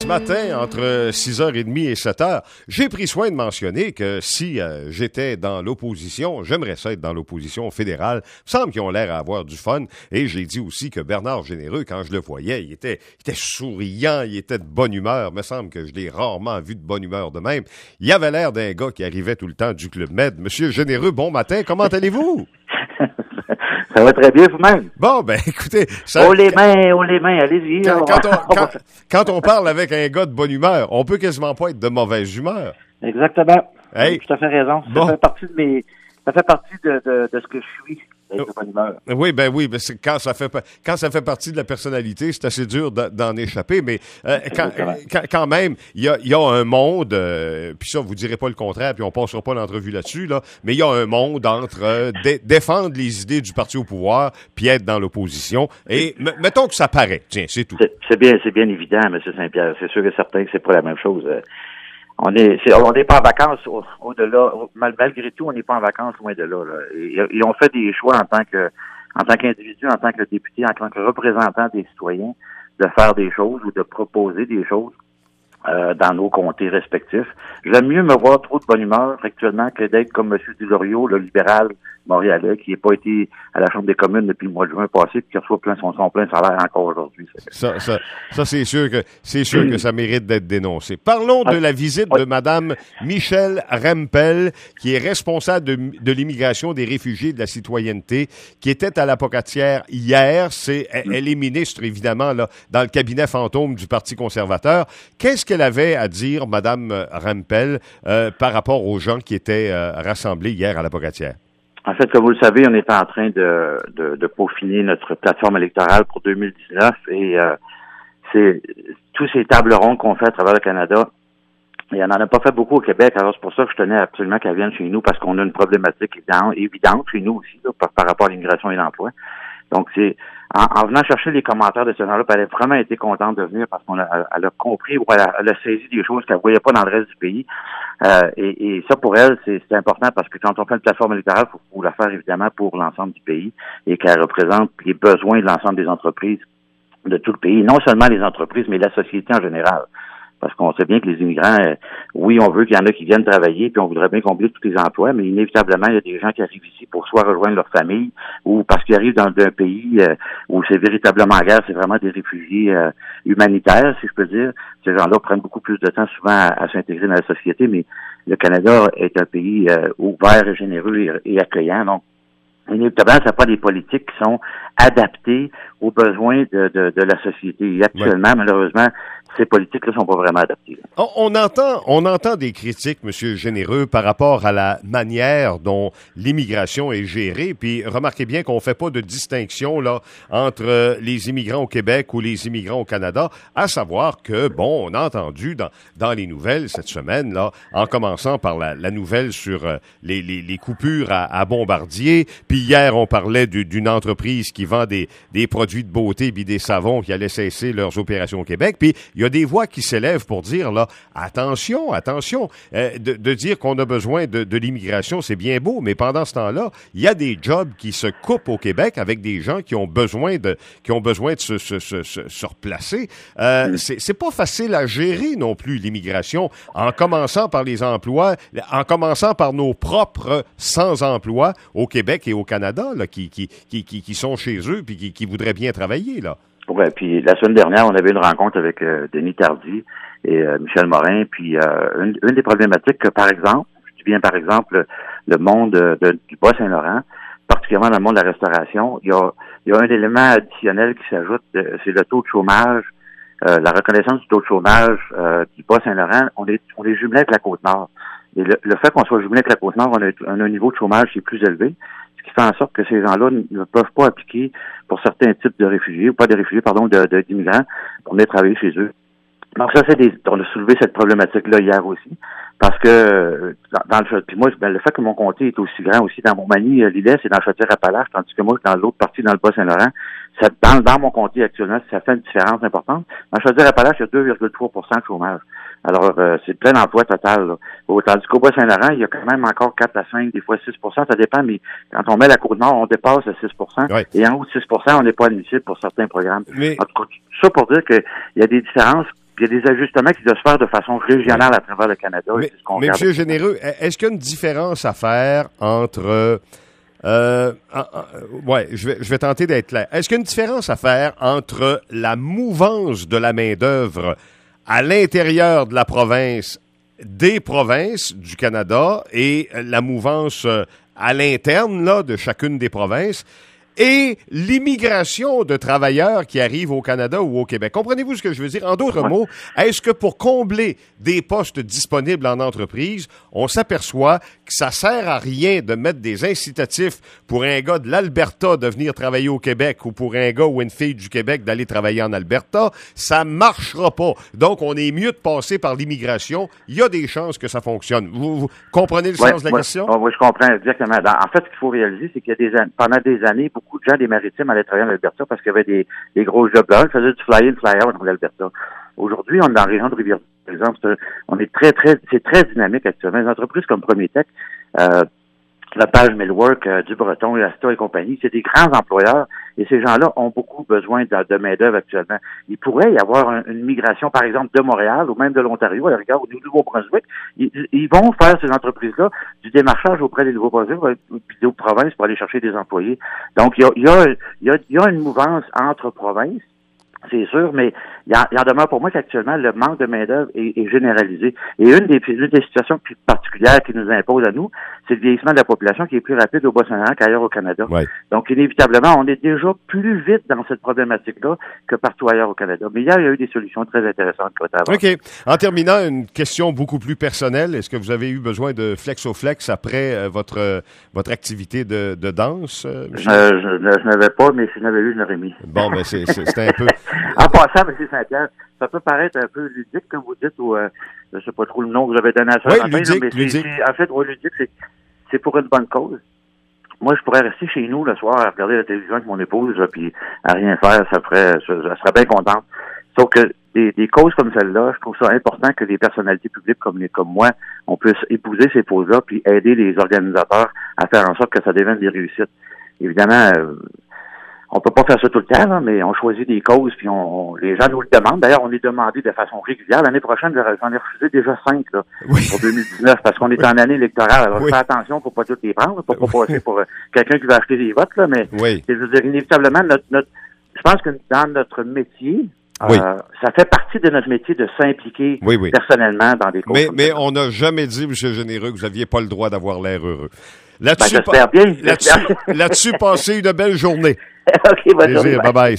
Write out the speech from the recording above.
matin, entre 6h30 et 7h, j'ai pris soin de mentionner que si j'étais dans l'opposition, j'aimerais ça être dans l'opposition fédérale. Il me semble qu'ils ont l'air à avoir du fun. Et j'ai dit aussi que Bernard Généreux, quand je le voyais, il était souriant, il était de bonne humeur. Il me semble que je l'ai rarement vu de bonne humeur de même. Il avait l'air d'un gars qui arrivait tout le temps du Club Med. Monsieur Généreux, bon matin, comment allez-vous? Ça va très bien vous-même. Bon, ben écoutez... Ça, oh les mains, allez-y. Quand on parle avec un gars de bonne humeur, on peut quasiment pas être de mauvaise humeur. Exactement. Hey. Tout à fait raison. Bon. Ça fait partie de ce que je suis, d'être de bonne humeur. Oui, c'est quand ça fait partie de la personnalité, c'est assez dur d'en échapper, mais quand même, il y a un monde, puis ça, vous direz pas le contraire, puis on passera pas l'entrevue là-dessus, là, mais il y a un monde entre défendre les idées du parti au pouvoir, puis être dans l'opposition, et mettons que ça paraît, tiens, c'est tout. C'est bien évident, M. Saint-Pierre, c'est sûr et certain que c'est pas la même chose. On n'est pas en vacances au-delà, malgré tout, on n'est pas en vacances loin de là. Ils ont fait des choix en tant qu'individu, en tant que député, en tant que représentant des citoyens, de faire des choses ou de proposer des choses dans nos comtés respectifs. J'aime mieux me voir trop de bonne humeur actuellement que d'être comme M. Deslauriers, le libéral montréalais, qui n'a pas été à la Chambre des communes depuis le mois de juin passé, puis qui reçoit son plein salaire encore aujourd'hui. Ça, c'est sûr que ça mérite d'être dénoncé. Parlons de la visite de Mme Michelle Rempel, qui est responsable de l'immigration, des réfugiés, de la citoyenneté, qui était à la Pocatière hier. Elle est ministre, évidemment, là, dans le cabinet fantôme du Parti conservateur. Qu'est-ce qu'elle avait à dire, Mme Rempel, par rapport aux gens qui étaient rassemblés hier à la Pocatière? En fait, comme vous le savez, on est en train de peaufiner notre plateforme électorale pour 2019 et c'est tous ces tables rondes qu'on fait à travers le Canada. Et on n'en a pas fait beaucoup au Québec, alors c'est pour ça que je tenais absolument qu'elle vienne chez nous parce qu'on a une problématique évidente chez nous aussi là, par rapport à l'immigration et l'emploi. Donc, c'est en venant chercher les commentaires de ce genre-là, elle a vraiment été contente de venir parce qu'elle a compris ou elle a saisi des choses qu'elle voyait pas dans le reste du pays. Et ça, pour elle, c'est important parce que quand on fait une plateforme électorale, il faut la faire évidemment pour l'ensemble du pays et qu'elle représente les besoins de l'ensemble des entreprises de tout le pays. Non seulement les entreprises, mais la société en général. Parce qu'on sait bien que les immigrants, oui, on veut qu'il y en a qui viennent travailler, puis on voudrait bien combler tous les emplois, mais inévitablement, il y a des gens qui arrivent ici pour soit rejoindre leur famille, ou parce qu'ils arrivent dans un pays où c'est véritablement en guerre, c'est vraiment des réfugiés humanitaires, si je peux dire. Ces gens-là prennent beaucoup plus de temps souvent à s'intégrer dans la société, mais le Canada est un pays ouvert et généreux et accueillant, donc inévitablement, ça n'a pas des politiques qui sont adaptées aux besoins de la société. Et actuellement, malheureusement, ces politiques-là sont pas vraiment adaptées. On entend des critiques, M. Généreux, par rapport à la manière dont l'immigration est gérée. Puis remarquez bien qu'on fait pas de distinction là entre les immigrants au Québec ou les immigrants au Canada, à savoir que, bon, on a entendu dans les nouvelles cette semaine, là, en commençant par la nouvelle sur les coupures à Bombardier. Puis hier, on parlait d'une entreprise qui vend des produits de beauté puis des savons qui allaient cesser leurs opérations au Québec. Puis il y a des voix qui s'élèvent pour dire, là, attention, de dire qu'on a besoin de l'immigration, c'est bien beau, mais pendant ce temps-là, il y a des jobs qui se coupent au Québec avec des gens qui ont besoin de se replacer. C'est pas facile à gérer non plus, l'immigration, en commençant par les emplois, en commençant par nos propres sans-emploi au Québec et au Canada, là, qui sont chez eux puis qui voudraient bien travailler, là. Ouais, puis la semaine dernière, on avait une rencontre avec Denis Tardy et Michel Morin, puis une des problématiques que, par exemple, je dis bien par exemple, le monde du Bas-Saint-Laurent, particulièrement dans le monde de la restauration, il y a un élément additionnel qui s'ajoute, c'est le taux de chômage, la reconnaissance du taux de chômage du Bas-Saint-Laurent, on est jumelé avec la Côte-Nord. Et le fait qu'on soit jumelé avec la Côte-Nord, on a un niveau de chômage qui est plus élevé, ce qui fait en sorte que ces gens-là ne peuvent pas appliquer pour certains types de réfugiés, ou pas de réfugiés, pardon, d'immigrants, pour venir travailler chez eux. Donc ça, on a soulevé cette problématique-là hier aussi, parce que puis moi, le fait que mon comté est aussi grand aussi dans Montmagny-Lillet, c'est dans Chaudière-Appalaches, tandis que moi, dans l'autre partie, dans le Bas-Saint-Laurent, dans mon comté actuellement, ça fait une différence importante. Dans Chaudière-Appalaches, il y a 2,3% de chômage. Alors, c'est plein emploi total, là. Tandis qu'au Bas-Saint-Laurent, il y a quand même encore 4 à 5, des fois 6%, ça dépend, mais quand on met la Côte-Nord, on dépasse le 6%. Ouais. Et en haut de 6%, on n'est pas admissible pour certains programmes. Mais... En tout cas, ça pour dire qu'il y a des différences. il y a des ajustements qui doivent se faire de façon régionale à travers le Canada. Mais M. Généreux, est-ce qu'il y a une différence à faire entre... je vais tenter d'être clair. Est-ce qu'il y a une différence à faire entre la mouvance de la main-d'œuvre à l'intérieur de la province, des provinces du Canada, et la mouvance à l'interne là, de chacune des provinces, et l'immigration de travailleurs qui arrivent au Canada ou au Québec? Comprenez-vous ce que je veux dire? En d'autres mots, est-ce que pour combler des postes disponibles en entreprise, on s'aperçoit que ça sert à rien de mettre des incitatifs pour un gars de l'Alberta de venir travailler au Québec ou pour un gars ou une fille du Québec d'aller travailler en Alberta? Ça marchera pas. Donc, on est mieux de passer par l'immigration. Il y a des chances que ça fonctionne. Vous comprenez le sens de la question? Oui, je comprends exactement. En fait, ce qu'il faut réaliser, c'est qu'il y a pendant des années, beaucoup de gens des Maritimes allaient travailler en Alberta parce qu'il y avait des gros jobs là. Ils faisaient du fly-in, fly-out dans l'Alberta. Aujourd'hui, on est dans la région de Rivière, par exemple. C'est très dynamique actuellement. Les entreprises comme Prométech, la page Millwork, du Breton, Asta et compagnie, c'est des grands employeurs et ces gens-là ont beaucoup besoin de main-d'œuvre actuellement. Il pourrait y avoir une migration, par exemple, de Montréal ou même de l'Ontario, à la rigueur, ou du Nouveau-Brunswick. Ils vont faire, ces entreprises-là, du démarchage auprès des Nouveaux-Brunswick puis des provinces pour aller chercher des employés. Donc, il y a une mouvance entre provinces. C'est sûr, mais il en demeure pour moi qu'actuellement, le manque de main-d'œuvre est généralisé. Et une des situations plus particulières qui nous impose à nous, c'est le vieillissement de la population qui est plus rapide au Bas-Saint-Laurent qu'ailleurs au Canada. Ouais. Donc, inévitablement, on est déjà plus vite dans cette problématique-là que partout ailleurs au Canada. Mais hier, il y a eu des solutions très intéressantes. OK. En terminant, une question beaucoup plus personnelle. Est-ce que vous avez eu besoin de Flexoflex après votre activité de danse? Je n'avais pas, mais si je n'avais eu, je l'aurais mis. Bon, ben c'était un peu... En passant, M. Saint-Pierre, ça peut paraître un peu ludique, comme vous dites, ou je sais pas trop le nom que vous avez donné à ça. Oui, ludique. En fait, ludique, c'est pour une bonne cause. Moi, je pourrais rester chez nous le soir à regarder la télévision avec mon épouse, puis à rien faire, je serais bien contente. Sauf que des causes comme celle-là, je trouve ça important que les personnalités publiques comme moi, on puisse épouser ces causes-là, puis aider les organisateurs à faire en sorte que ça devienne des réussites. Évidemment, on peut pas faire ça tout le temps, là, mais on choisit des causes, puis les gens nous le demandent. D'ailleurs, on est demandé de façon régulière. L'année prochaine, j'en ai refusé déjà 5 là, pour 2019, parce qu'on est en année électorale. Alors, fais attention pour pas toutes les prendre, pour pas passer pour quelqu'un qui va acheter des votes, là, mais je veux dire, inévitablement, je pense que dans notre métier, ça fait partie de notre métier de s'impliquer personnellement dans des causes. Mais on n'a jamais dit, M. Généreux, que vous n'aviez pas le droit d'avoir l'air heureux. J'espère bien. Là-dessus, passez une belle journée. OK, bonne journée. Bye-bye.